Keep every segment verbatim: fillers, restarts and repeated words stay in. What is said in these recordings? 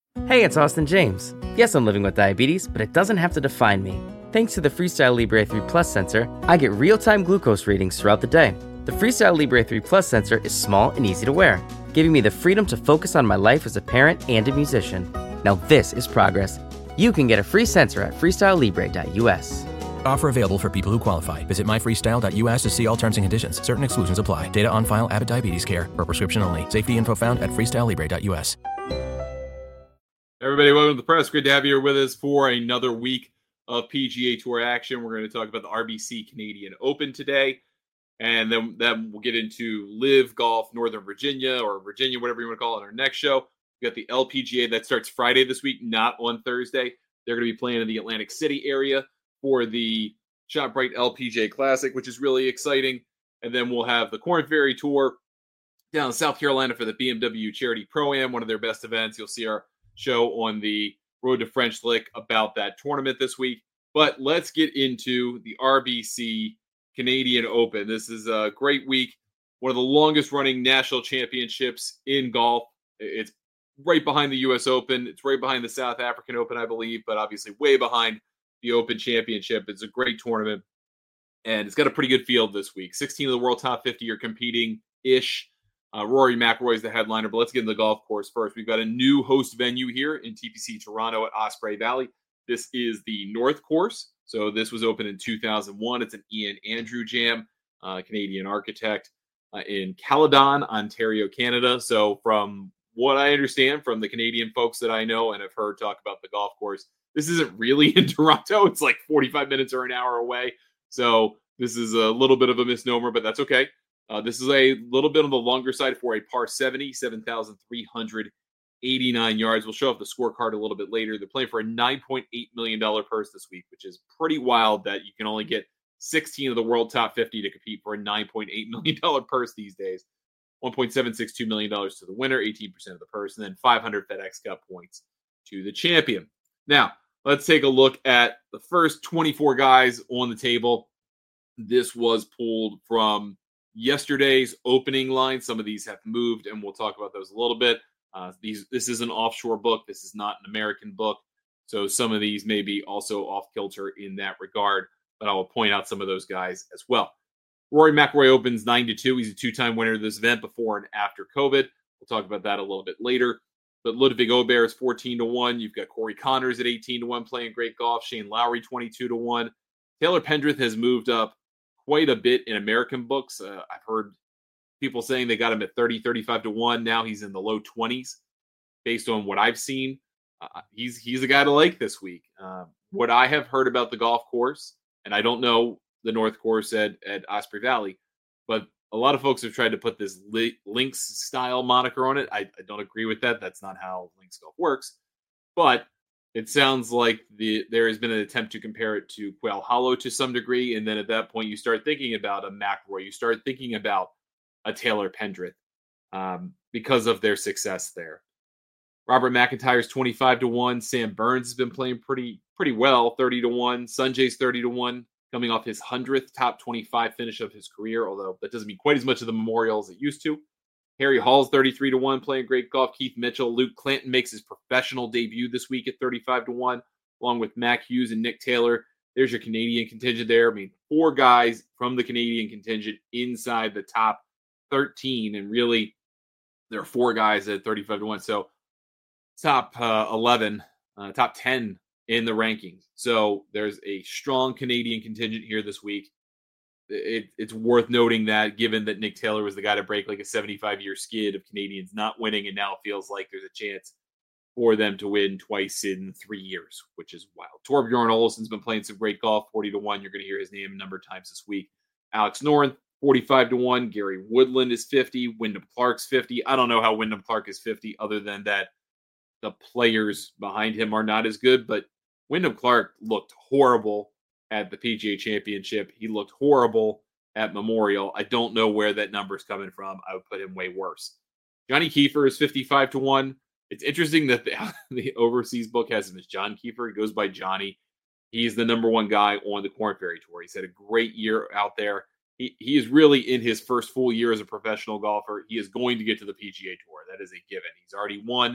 Hey, it's Austin James. Yes, I'm living with diabetes, but it doesn't have to define me. Thanks to the Freestyle Libre three Plus sensor, I get real-time glucose readings throughout the day. The Freestyle Libre three Plus sensor is small and easy to wear, giving me the freedom to focus on my life as a parent and a musician. Now this is progress. You can get a free sensor at freestyle libre dot u s. Offer available for people who qualify. Visit my freestyle dot u s to see all terms and conditions. Certain exclusions apply. Data on file. Abbott Diabetes Care. Per prescription only. Safety info found at freestyle libre dot u s. Everybody, welcome to the press. Great to have you here with us for another week of P G A Tour action. We're going to talk about the R B C Canadian Open today, and then, then we'll get into Live Golf Northern Virginia, or Virginia, whatever you want to call it, in our next show. We got the L P G A that starts Friday this week, not on Thursday. They're going to be playing in the Atlantic City area for the ShotBrite L P G A Classic, which is really exciting. And then we'll have the Korn Ferry Tour down in South Carolina for the B M W Charity Pro-Am, one of their best events. You'll see our show on the Road to French Lick about that tournament this week. But let's get into the R B C Canadian Open. This is a great week. One of the longest running national championships in golf. It's right behind the U S Open. It's right behind the South African Open, I believe, but obviously way behind the Open Championship. It's a great tournament, and it's got a pretty good field this week. sixteen of the world top fifty are competing-ish. Uh, Rory McIlroy is the headliner, but let's get into the golf course first. We've got a new host venue here in T P C Toronto at Osprey Valley. This is the North Course. So this was opened in two thousand one. It's an Ian Andrew Jam, uh, Canadian architect, uh, in Caledon, Ontario, Canada. So from what I understand from the Canadian folks that I know and have heard talk about the golf course, this isn't really in Toronto. It's like forty-five minutes or an hour away. So this is a little bit of a misnomer, but that's okay. Uh, this is a little bit on the longer side for a par seventy, seven thousand three hundred eighty-nine yards. We'll show off the scorecard a little bit later. They're playing for a nine point eight million dollars purse this week, which is pretty wild that you can only get sixteen of the world top fifty to compete for a nine point eight million dollars purse these days. one point seven six two million dollars to the winner, eighteen percent of the purse, and then five hundred FedEx Cup points to the champion. Now, let's take a look at the first twenty-four guys on the table. This was pulled from yesterday's opening line. Some of these have moved, and we'll talk about those a little bit. Uh, these this is an offshore book. This is not an American book, so some of these may be also off kilter in that regard. But I will point out some of those guys as well. Rory McIlroy opens nine to two. He's a two-time winner of this event before and after COVID. We'll talk about that a little bit later. But Ludwig Aubert is fourteen to one. You've got Corey Connors at eighteen to one playing great golf. Shane Lowry twenty-two to one. Taylor Pendrith has moved up quite a bit in American books. Uh, I've heard people saying they got him at thirty, thirty-five to one. Now he's in the low twenties based on what I've seen. Uh, he's he's a guy to like this week. Uh, what I have heard about the golf course, and I don't know the North Course at, at Osprey Valley, but a lot of folks have tried to put this li- Links style moniker on it. I, I don't agree with that. That's not how Links golf works. But it sounds like the there has been an attempt to compare it to Quail Hollow to some degree, and then at that point you start thinking about a McIlroy, you start thinking about a Taylor Pendrith um, because of their success there. Robert McIntyre's twenty-five to one. Sam Burns has been playing pretty pretty well, thirty to one. Sanjay's thirty to one, coming off his hundredth top twenty-five finish of his career, although that doesn't mean quite as much of the Memorial as it used to. Harry Hall's thirty-three to one, playing great golf. Keith Mitchell. Luke Clanton makes his professional debut this week at thirty-five to one, along with Mac Hughes and Nick Taylor. There's your Canadian contingent there. I mean, four guys from the Canadian contingent inside the top thirteen, and really there are four guys at thirty-five to one. So top uh, eleven, uh, top ten in the rankings. So there's a strong Canadian contingent here this week. It, it's worth noting that, given that Nick Taylor was the guy to break like a seventy-five-year skid of Canadians not winning, and now it feels like there's a chance for them to win twice in three years, which is wild. Torbjorn Olsen's been playing some great golf, forty to one. You're going to hear his name a number of times this week. Alex Noren, forty-five to one. Gary Woodland is fifty. Wyndham Clark's fifty. I don't know how Wyndham Clark is fifty, other than that the players behind him are not as good, but Wyndham Clark looked horrible at the P G A Championship. He looked horrible at Memorial. I don't know where that number is coming from. I would put him way worse. Johnny Kiefer is fifty-five to one. It's interesting that the, the overseas book has him as John Kiefer. He goes by Johnny. He's the number one guy on the Korn Ferry Tour. He's had a great year out there. He, he is really in his first full year as a professional golfer. He is going to get to the P G A Tour. That is a given. He's already won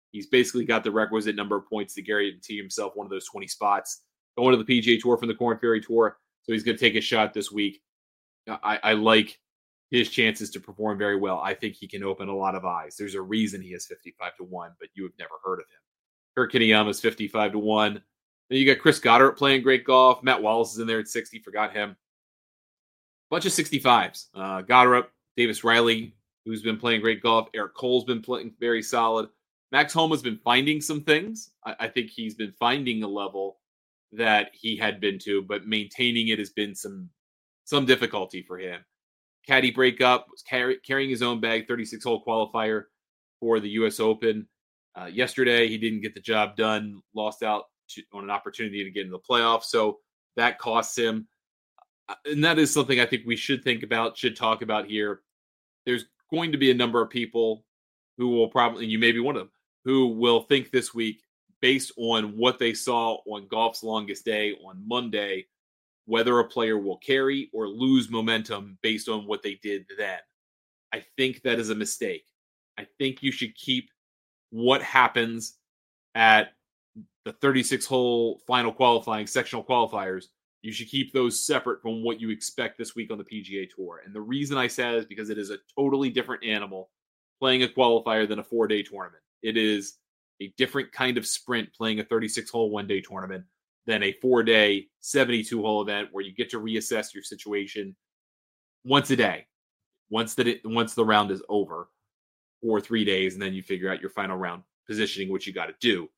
He's basically got the requisite number of points to guarantee himself one of those twenty spots. Going to the P G A Tour from the Korn Ferry Tour, so he's going to take a shot this week. I, I like his chances to perform very well. I think he can open a lot of eyes. There's a reason he is fifty-five to one, but you have never heard of him. Kurt Kitayama is fifty-five to one. Then you got Chris Goddard playing great golf. Matt Wallace is in there at sixty. Forgot him. Bunch of sixty-fives. Uh, Goddard, Davis Riley, who's been playing great golf. Eric Cole's been playing very solid. Max Homa's been finding some things. I, I think he's been finding a level that he had been to, but maintaining it has been some some difficulty for him. Caddy breakup, was carry, carrying his own bag, thirty-six hole qualifier for the U S Open. Uh, yesterday, he didn't get the job done, lost out to, on an opportunity to get into the playoffs, so that costs him. And that is something I think we should think about, should talk about here. There's going to be a number of people who will probably, you may be one of them, who will think this week, based on what they saw on Golf's Longest Day on Monday, whether a player will carry or lose momentum based on what they did then. I think that is a mistake. I think you should keep what happens at the thirty-six hole final qualifying sectional qualifiers. You should keep those separate from what you expect this week on the P G A Tour. And the reason I say that is because it is a totally different animal playing a qualifier than a four-day tournament. It is a different kind of sprint playing a thirty-six hole one-day tournament than a four-day seventy-two hole event where you get to reassess your situation once a day, once that it, once the round is over, or three days, and then you figure out your final round positioning, which you got to do.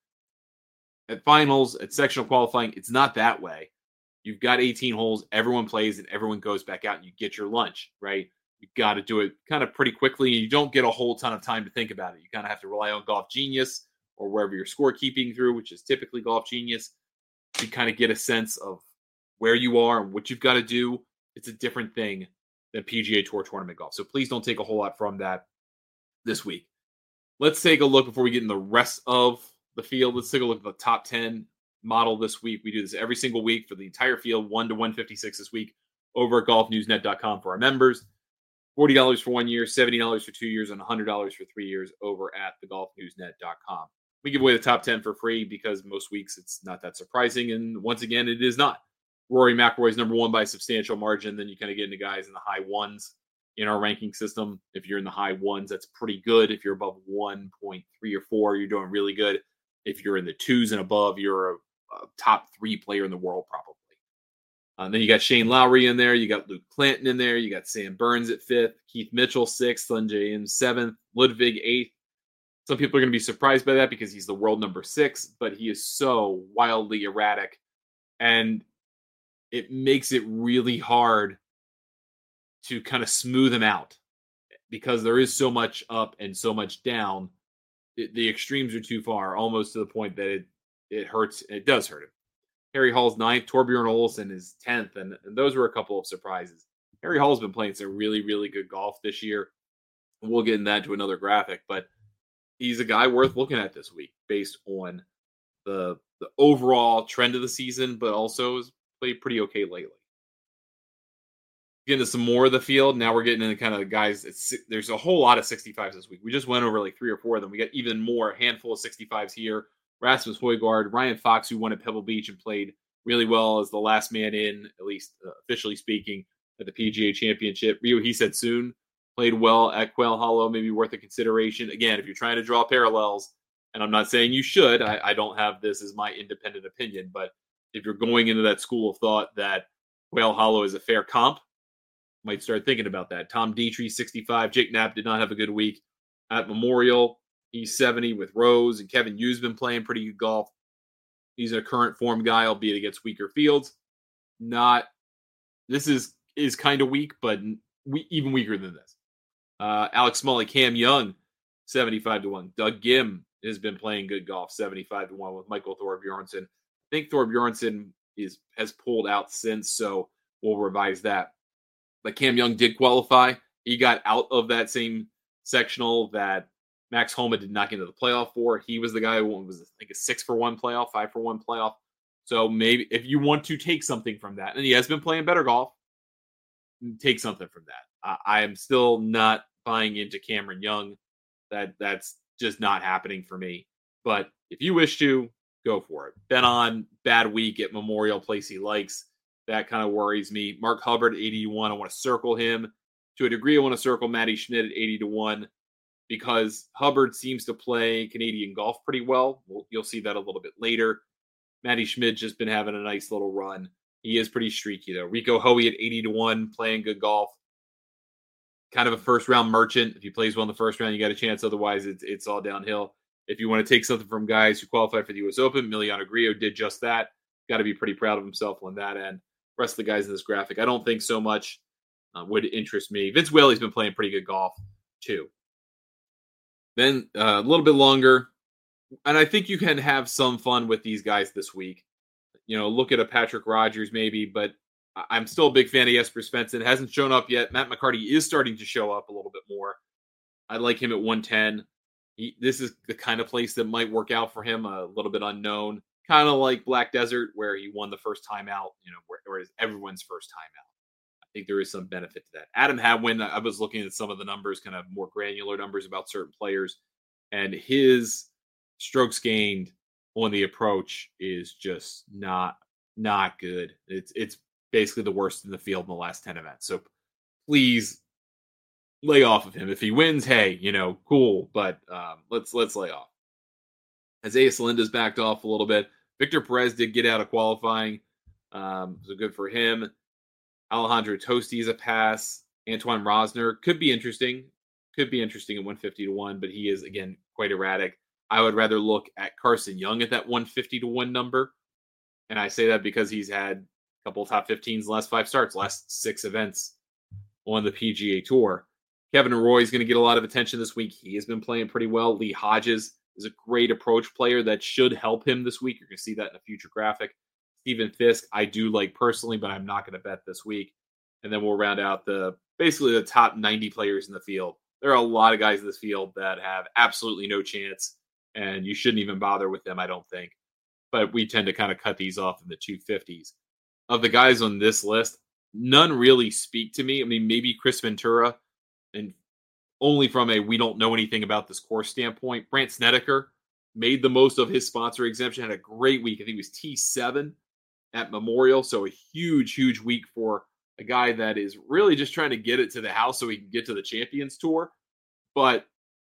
At finals, at sectional qualifying, it's not that way. You've got eighteen holes, everyone plays, and everyone goes back out, and you get your lunch, right? You've got to do it kind of pretty quickly, and you don't get a whole ton of time to think about it. You kind of have to rely on Golf Genius or wherever you're scorekeeping through, which is typically Golf Genius, to kind of get a sense of where you are and what you've got to do. It's a different thing than P G A Tour tournament golf. So please don't take a whole lot from that this week. Let's take a look before we get in the rest of the field. Let's take a look at the top ten model this week. We do this every single week for the entire field, one to one fifty-six this week over at golf news net dot com for our members. forty dollars for one year, seventy dollars for two years, and one hundred dollars for three years over at the golf news net dot com. We give away the top ten for free because most weeks it's not that surprising. And once again, it is not. Rory McIlroy is number one by a substantial margin. Then you kind of get into guys in the high ones in our ranking system. If you're in the high ones, that's pretty good. If you're above one point three or four, you're doing really good. If you're in the twos and above, you're a, a top three player in the world probably. Uh, then you got Shane Lowry in there. You got Luke Clanton in there. You got Sam Burns at fifth. Keith Mitchell sixth. Sungjae Im seventh. Ludwig eighth. Some people are going to be surprised by that because he's the world number six, but he is so wildly erratic. And it makes it really hard to kind of smooth him out because there is so much up and so much down. It, the extremes are too far, almost to the point that it, it hurts. It does hurt him. Harry Hall's ninth. Torbjorn Olesen is tenth, and, and those were a couple of surprises. Harry Hall's been playing some really, really good golf this year. We'll get into that to another graphic, but he's a guy worth looking at this week based on the the overall trend of the season, but also has played pretty okay lately. Getting into some more of the field. Now we're getting into kind of the guys. It's, there's a whole lot of sixty-fives this week. We just went over like three or four of them. We got even more, a handful of sixty-fives here. Rasmus Højgaard, Ryan Fox, who won at Pebble Beach and played really well as the last man in, at least uh, officially speaking, at the P G A Championship. Ryo Hee-Sae-Soon played well at Quail Hollow, maybe worth a consideration. Again, if you're trying to draw parallels, and I'm not saying you should, I, I don't have this as my independent opinion, but if you're going into that school of thought that Quail Hollow is a fair comp, might start thinking about that. Tom Dietrich, sixty-five. Jake Knapp did not have a good week at Memorial. He's seventy with Rose, and Kevin Yu's been playing pretty good golf. He's a current form guy, albeit against weaker fields. Not, this is is kind of weak, but we, even weaker than this. Uh, Alex Smalley, Cam Young, seventy-five to one. Doug Gim has been playing good golf, seventy-five to one with Michael Thorbjornsen. I think Thorbjornsen is has pulled out since, so we'll revise that. But Cam Young did qualify. He got out of that same sectional that Max Homa did not get into the playoff for. He was the guy who was, I think, a six for one playoff, five for one playoff. So maybe if you want to take something from that, and he has been playing better golf, take something from that. Uh, I am still not buying into Cameron Young. That that's just not happening for me. But if you wish to, go for it. Bet on bad week at Memorial, place he likes. That kind of worries me. Mark Hubbard, eighty to one. I want to circle him. To a degree, I want to circle Matty Schmidt at eighty to one because Hubbard seems to play Canadian golf pretty well. well. You'll see that a little bit later. Matty Schmidt just been having a nice little run. He is pretty streaky, though. Rico Hoey at eighty to one, playing good golf. Kind of a first-round merchant. If he plays well in the first round, you got a chance. Otherwise, it's, it's all downhill. If you want to take something from guys who qualified for the U S Open, Emiliano Grillo did just that. Got to be pretty proud of himself on that end. The rest of the guys in this graphic, I don't think so much uh, would interest me. Vince Whaley's been playing pretty good golf, too. Then uh, a little bit longer, and I think you can have some fun with these guys this week. You know, look at a Patrick Rogers maybe, but I'm still a big fan of Jesper Svensson. Hasn't shown up yet. Matt McCarty is starting to show up a little bit more. I like him at one ten. He, this is the kind of place that might work out for him, a little bit unknown. Kind of like Black Desert, where he won the first time out, you know, where, where it's everyone's first time out. I think there is some benefit to that. Adam Hadwin, I was looking at some of the numbers, kind of more granular numbers about certain players, and his strokes gained on the approach is just not not good. It's it's basically the worst in the field in the last ten events. So please lay off of him. If he wins, hey, you know, cool, but um, let's let's lay off. Isaiah Salinda's backed off a little bit. Victor Perez did get out of qualifying, um, so good for him. Alejandro Tosti is a pass. Antoine Rosner could be interesting. Could be interesting at one fifty to one, but he is, again, quite erratic. I would rather look at Carson Young at that one fifty to one number. And I say that because he's had a couple of top fifteens the last five starts, last six events on the P G A Tour. Kevin Roy is going to get a lot of attention this week. He has been playing pretty well. Lee Hodges is a great approach player that should help him this week. You're going to see that in a future graphic. Stephen Fisk, I do like personally, but I'm not going to bet this week. And then we'll round out the basically the top ninety players in the field. There are a lot of guys in this field that have absolutely no chance, and you shouldn't even bother with them, I don't think. But we tend to kind of cut these off in the two fifties. Of the guys on this list, none really speak to me. I mean, maybe Chris Ventura, and only from a we don't know anything about this course standpoint. Brandt Snedeker made the most of his sponsor exemption, had a great week. I think it was T seven at Memorial, so a huge, huge week for a guy that is really just trying to get it to the house so he can get to the Champions Tour. But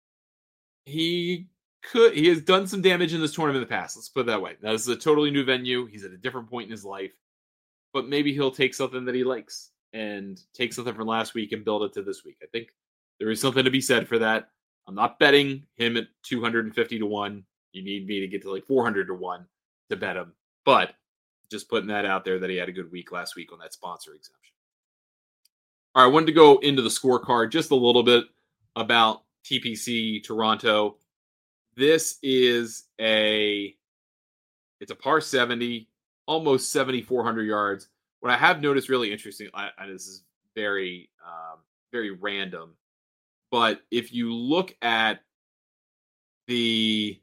he could he has done some damage in this tournament in the past. Let's put it that way. Now, this is a totally new venue. He's at a different point in his life. But maybe he'll take something that he likes and take something from last week and build it to this week. I think there is something to be said for that. I'm not betting him at two fifty to one. You need me to get to like four hundred to one to bet him. But just putting that out there that he had a good week last week on that sponsor exemption. All right, I wanted to go into the scorecard just a little bit about T P C Toronto. This is a, it's a par seventy, almost seventy-four hundred yards. What I have noticed really interesting, and this is very, um, very random, but if you look at the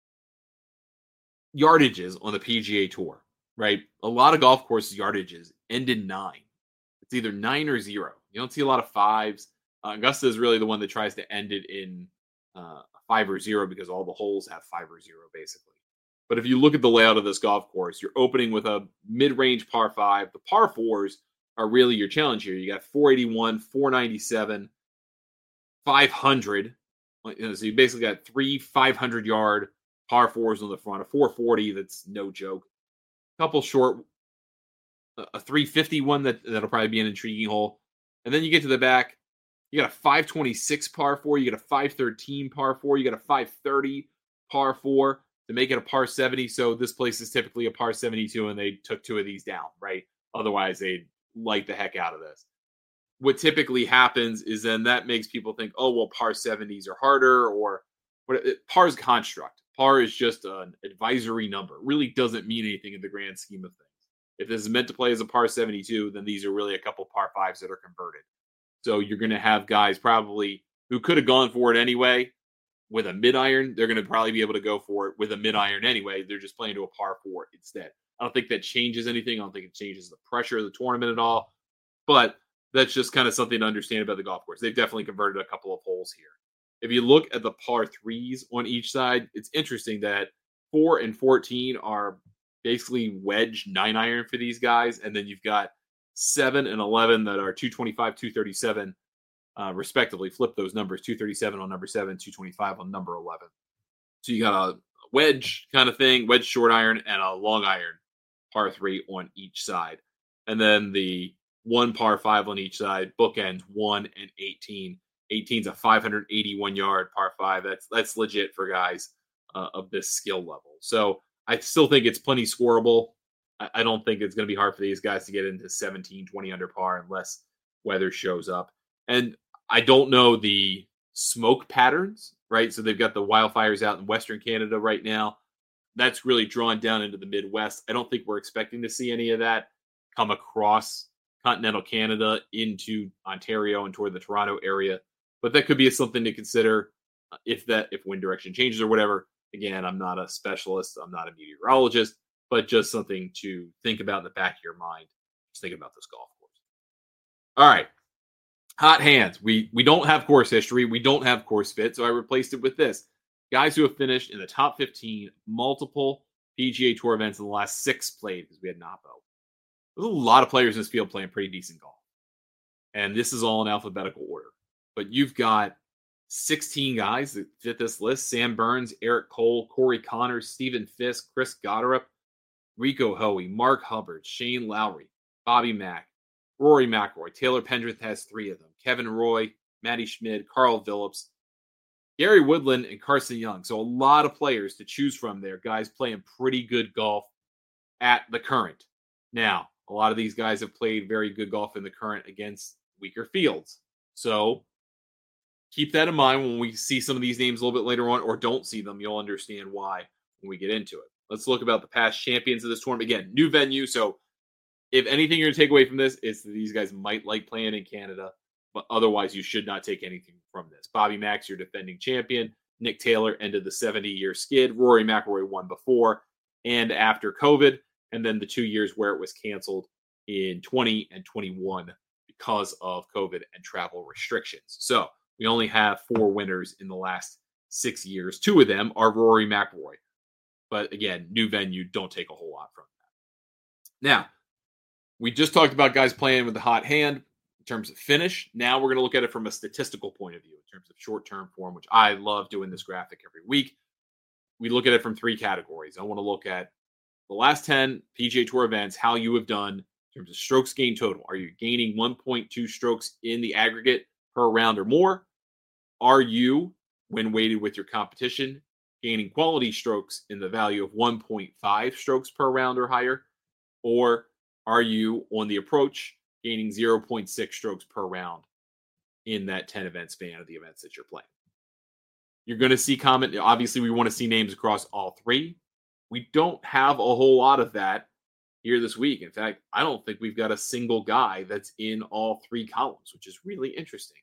yardages on the P G A Tour, right? A lot of golf courses yardages end in nine. It's either nine or zero. You don't see a lot of fives. Uh, Augusta is really the one that tries to end it in uh, five or zero because all the holes have five or zero basically. But if you look at the layout of this golf course, you're opening with a mid-range par five. The par fours are really your challenge here. You got four eighty-one, four ninety-seven, five hundred. You know, so you basically got three five hundred yard par fours on the front, a four forty that's no joke. A couple short, a three fifty one that, that'll probably be an intriguing hole. And then you get to the back, you got a five twenty-six par four, you got a five thirteen par four, you got a five thirty par four to make it a par seventy. So this place is typically a par seventy-two, and they took two of these down, right? Otherwise, they'd light the heck out of this. What typically happens is then that makes people think, oh, well, par seventies are harder, or what? Par's construct. Par is just an advisory number. It really doesn't mean anything in the grand scheme of things. If this is meant to play as a par seventy-two, then these are really a couple par fives that are converted. So you're going to have guys probably who could have gone for it anyway with a mid-iron. They're going to probably be able to go for it with a mid-iron anyway. They're just playing to a par four instead. I don't think that changes anything. I don't think it changes the pressure of the tournament at all. But that's just kind of something to understand about the golf course. They've definitely converted a couple of holes here. if you look at the par threes on each side, it's interesting that four and fourteen are basically wedge nine iron for these guys. And then you've got seven and eleven that are two twenty-five, two thirty-seven, uh, respectively. Flip those numbers, two thirty-seven on number seven, two twenty-five on number eleven. So you got a wedge kind of thing, wedge short iron, and a long iron par three on each side. And then the one par five on each side, bookends one and eighteen. eighteen's a five hundred eighty-one yard par five. That's that's legit for guys uh, of this skill level. So I still think it's plenty scoreable. I, I don't think it's going to be hard for these guys to get into seventeen, twenty under par unless weather shows up. And I don't know the smoke patterns, right? So they've got the wildfires out in Western Canada right now. That's really drawn down into the Midwest. I don't think we're expecting to see any of that come across continental Canada into Ontario and toward the Toronto area. But that could be something to consider if that if wind direction changes or whatever. Again, I'm not a specialist. I'm not a meteorologist, but just something to think about in the back of your mind. Just think about this golf course. All right. Hot hands. We we don't have course history. We don't have course fit. So I replaced it with this. Guys who have finished in the top fifteen, multiple P G A Tour events in the last six played, because we had Napo. There's a lot of players in this field playing pretty decent golf. And this is all in alphabetical order. But you've got sixteen guys that fit this list. Sam Burns, Eric Cole, Corey Connors, Stephen Fisk, Chris Gotterup, Rico Hoey, Mark Hubbard, Shane Lowry, Bobby Mack, Rory McIlroy. Taylor Pendrith has three of them. Kevin Roy, Matty Schmid, Carl Phillips, Gary Woodland, and Carson Young. So a lot of players to choose from there. Guys playing pretty good golf at the Current. Now, a lot of these guys have played very good golf in the Current against weaker fields. So keep that in mind when we see some of these names a little bit later on, or don't see them. You'll understand why when we get into it. Let's look about the past champions of this tournament. Again, new venue. So if anything you're going to take away from this, is that these guys might like playing in Canada, but otherwise you should not take anything from this. Bobby Mack's your defending champion. Nick Taylor ended the seventy-year skid. Rory McIlroy won before and after COVID, and then the two years where it was canceled in twenty and twenty-one because of COVID and travel restrictions. So we only have four winners in the last six years. Two of them are Rory McIlroy. But again, new venue, don't take a whole lot from that. Now, we just talked about guys playing with the hot hand in terms of finish. Now we're going to look at it from a statistical point of view in terms of short-term form, which I love doing this graphic every week. We look at it from three categories. I want to look at the last ten P G A Tour events, how you have done in terms of strokes gained total. Are you gaining one point two strokes in the aggregate per round or more? Are you, when weighted with your competition, gaining quality strokes in the value of one point five strokes per round or higher? Or are you, on the approach, gaining zero point six strokes per round in that ten event span of the events that you're playing? You're going to see comment. Obviously, we want to see names across all three. We don't have a whole lot of that here this week. In fact, I don't think we've got a single guy that's in all three columns, which is really interesting.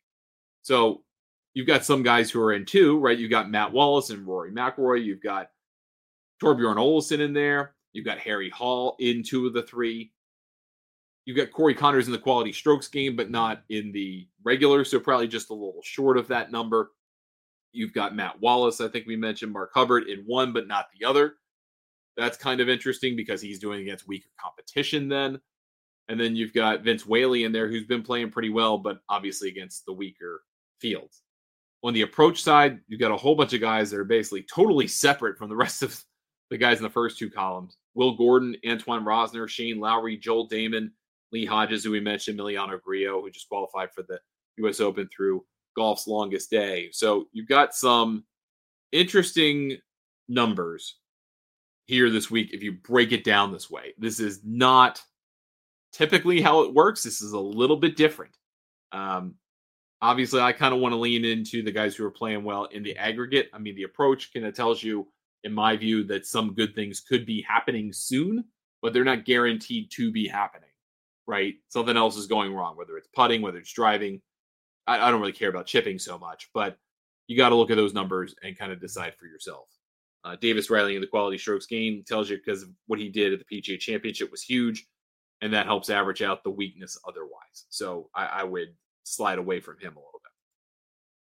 So you've got some guys who are in two, right? You've got Matt Wallace and Rory McIlroy. You've got Torbjorn Olesen in there. You've got Harry Hall in two of the three. You've got Corey Connors in the quality strokes game, but not in the regular, so probably just a little short of that number. You've got Matt Wallace, I think we mentioned, Mark Hubbard in one, but not the other. That's kind of interesting because he's doing against weaker competition then. And then you've got Vince Whaley in there, who's been playing pretty well, but obviously against the weaker fields. On the approach side, you've got a whole bunch of guys that are basically totally separate from the rest of the guys in the first two columns. Will Gordon, Antoine Rosner, Shane Lowry, Joel Damon, Lee Hodges, who we mentioned, Emiliano Grillo, who just qualified for the U S Open through golf's longest day. So you've got some interesting numbers here this week if you break it down this way. This is not typically how it works. This is a little bit different. Um, obviously, I kind of want to lean into the guys who are playing well in the aggregate. I mean, the approach kind of tells you, in my view, that some good things could be happening soon, but they're not guaranteed to be happening, right? Something else is going wrong, whether it's putting, whether it's driving. I, I don't really care about chipping so much, but you got to look at those numbers and kind of decide for yourself. Uh, Davis Riley in the quality strokes gained tells you because of what he did at the P G A Championship was huge, and that helps average out the weakness otherwise. So I, I would slide away from him a little bit.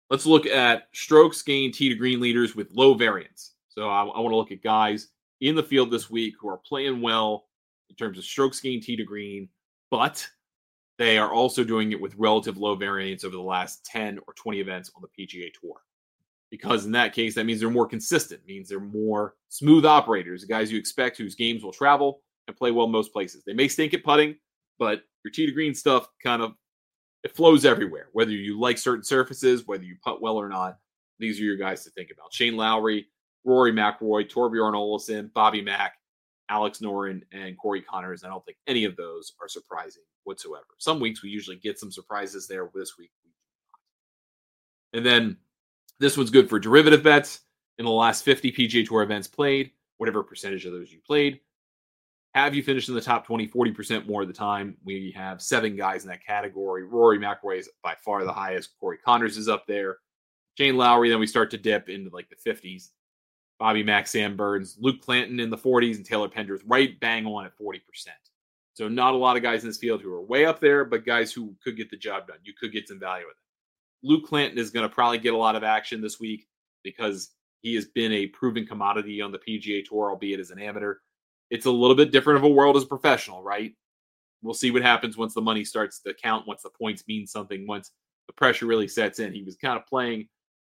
let's look at strokes gained tee to green leaders with low variance. So I, I want to look at guys in the field this week who are playing well in terms of strokes gained tee to green, but they are also doing it with relative low variance over the last ten or twenty events on the P G A Tour. Because in that case, that means they're more consistent, means they're more smooth operators, the guys you expect whose games will travel and play well most places. They may stink at putting, but your tee to green stuff kind of, it flows everywhere. Whether you like certain surfaces, whether you putt well or not, these are your guys to think about. Shane Lowry, Rory McIlroy, Torbjorn Olesen, Bobby Mack, Alex Noren, and Corey Connors. I don't think any of those are surprising whatsoever. Some weeks we usually get some surprises there. This week we do not. And then this one's good for derivative bets. In the last fifty P G A Tour events played, whatever percentage of those you played, have you finished in the top twenty, forty percent more of the time? We have seven guys in that category. Rory McIlroy is by far the highest. Corey Connors is up there. Shane Lowry, then we start to dip into like the fifties. Bobby Mack, Sam Burns, Luke Clanton in the forties, and Taylor Pendrith right bang on at forty percent. So not a lot of guys in this field who are way up there, but guys who could get the job done. You could get some value with it. Luke Clanton is going to probably get a lot of action this week because he has been a proven commodity on the P G A Tour, albeit as an amateur. It's a little bit different of a world as a professional, right? We'll see what happens once the money starts to count, once the points mean something, once the pressure really sets in. He was kind of playing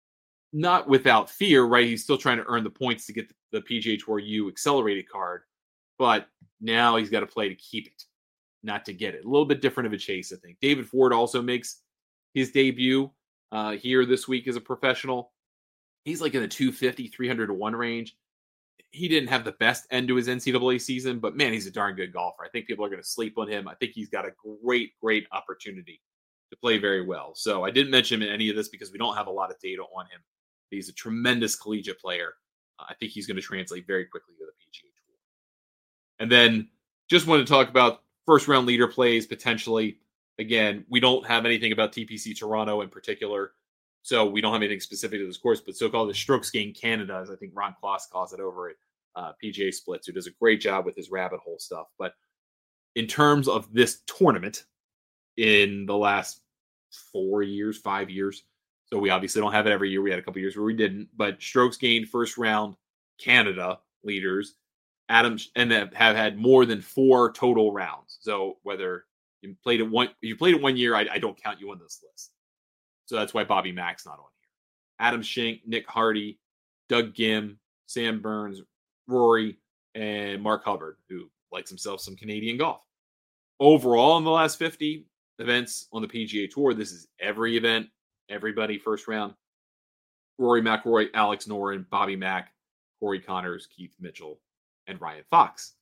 not without fear, right? He's still trying to earn the points to get the P G A Tour U accelerated card, but now he's got to play to keep it, not to get it. A little bit different of a chase, I think. David Ford also makes his debut uh, here this week as a professional. He's like in the two fifty, three hundred to one range. He didn't have the best end to his N C double A season, but man, he's a darn good golfer. I think people are going to sleep on him. I think he's got a great, great opportunity to play very well. So I didn't mention him in any of this because we don't have a lot of data on him. He's a tremendous collegiate player. Uh, I think he's going to translate very quickly to the P G A Tour. And then just want to talk about first round leader plays potentially. Again, we don't have anything about T P C Toronto in particular, so we don't have anything specific to this course, but so-called the Strokes Gained Canada, as I think Ron Kloss calls it over at uh, P G A Splits, who does a great job with his rabbit hole stuff. But in terms of this tournament in the last four years, five years, so we obviously don't have it every year. We had a couple years where we didn't, but Strokes Gained first round Canada leaders, Adam, and have had more than four total rounds. So whether you played it one, if you played it one year, I, I don't count you on this list. So that's why Bobby Mack's not on here. Adam Schenk, Nick Hardy, Doug Gim, Sam Burns, Rory, and Mark Hubbard, who likes himself some Canadian golf. Overall, in the last fifty events on the P G A Tour, this is every event, everybody first round. Rory McIlroy, Alex Noren, Bobby Mack, Corey Connors, Keith Mitchell, and Ryan Fox.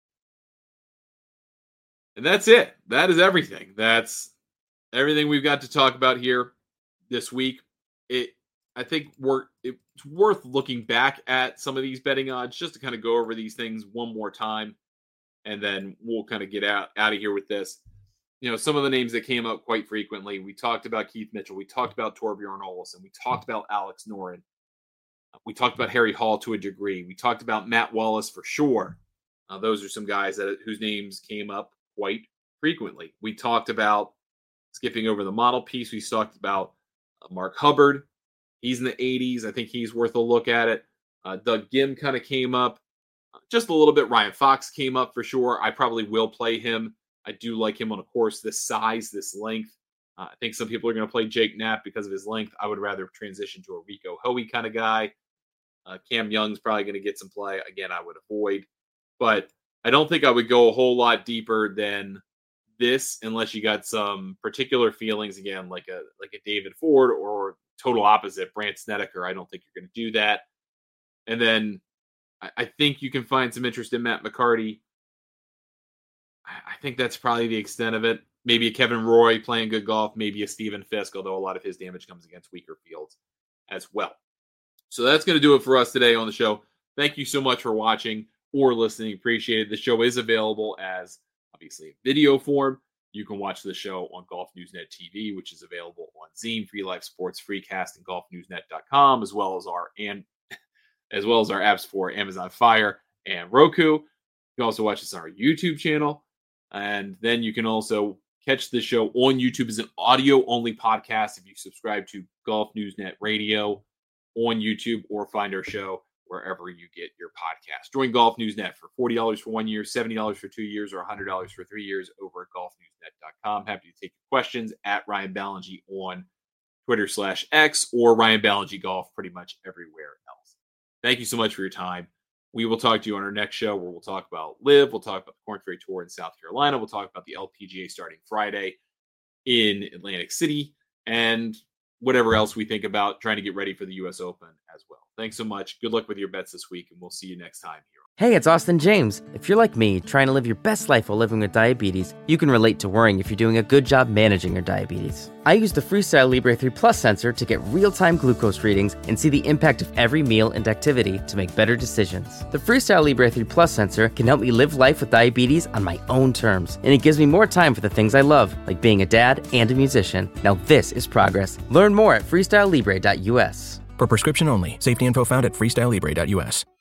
And that's it. That is everything. That's everything we've got to talk about here this week. It, I think we're, it's worth looking back at some of these betting odds just to kind of go over these things one more time. And then we'll kind of get out, out of here with this. You know, some of the names that came up quite frequently. We talked about Keith Mitchell. We talked about Torbjorn Olesen. We talked about Alex Noren. We talked about Harry Hall to a degree. We talked about Matt Wallace for sure. Uh, those are some guys that whose names came up quite frequently. We talked about, skipping over the model piece, we talked about uh, Mark Hubbard. He's in the eighties. I think he's worth a look at it. Uh, Doug Gim kind of came up uh, just a little bit. Ryan Fox came up for sure. I probably will play him. I do like him on a course this size, this length. Uh, I think some people are going to play Jake Knapp because of his length. I would rather transition to a Rico Hoey kind of guy. Uh, Cam Young's probably going to get some play. Again, I would avoid. But I don't think I would go a whole lot deeper than this unless you got some particular feelings, again, like a like a David Ford or total opposite, Brandt Snedeker. I don't think you're going to do that. And then I, I think you can find some interest in Matt McCarty. I, I think that's probably the extent of it. Maybe a Kevin Roy playing good golf, maybe a Stephen Fisk, although a lot of his damage comes against weaker fields as well. So that's going to do it for us today on the show. Thank you so much for watching or listening. Appreciate it. The show is available as obviously video form. You can watch the show on Golf News Net T V, which is available on Zine, Free Life Sports, Freecast, and golf news net dot com, as well as our and as well as our apps for Amazon Fire and Roku. You can also watch us on our YouTube channel, and then you can also catch the show on YouTube as an audio-only podcast if you subscribe to Golf News Net Radio on YouTube, or find our show wherever you get your podcast. Join Golf News Net for forty dollars for one year, seventy dollars for two years, or one hundred dollars for three years over at golf news net dot com. Happy to take your questions at Ryan Ballingy on Twitter slash X, or Ryan Ballingy Golf pretty much everywhere else. Thank you so much for your time. We will talk to you on our next show, where we'll talk about Live, we'll talk about the Korn Ferry Tour in South Carolina, we'll talk about the L P G A starting Friday in Atlantic City, and whatever else we think about trying to get ready for the U S Open as well. Thanks so much. Good luck with your bets this week, and we'll see you next time here. Hey, it's Austin James. If you're like me, trying to live your best life while living with diabetes, you can relate to worrying if you're doing a good job managing your diabetes. I use the Freestyle Libre three Plus sensor to get real-time glucose readings and see the impact of every meal and activity to make better decisions. The Freestyle Libre three Plus sensor can help me live life with diabetes on my own terms, and it gives me more time for the things I love, like being a dad and a musician. Now this is progress. Learn more at freestyle libre dot u s. For prescription only. Safety info found at freestyle libre dot u s.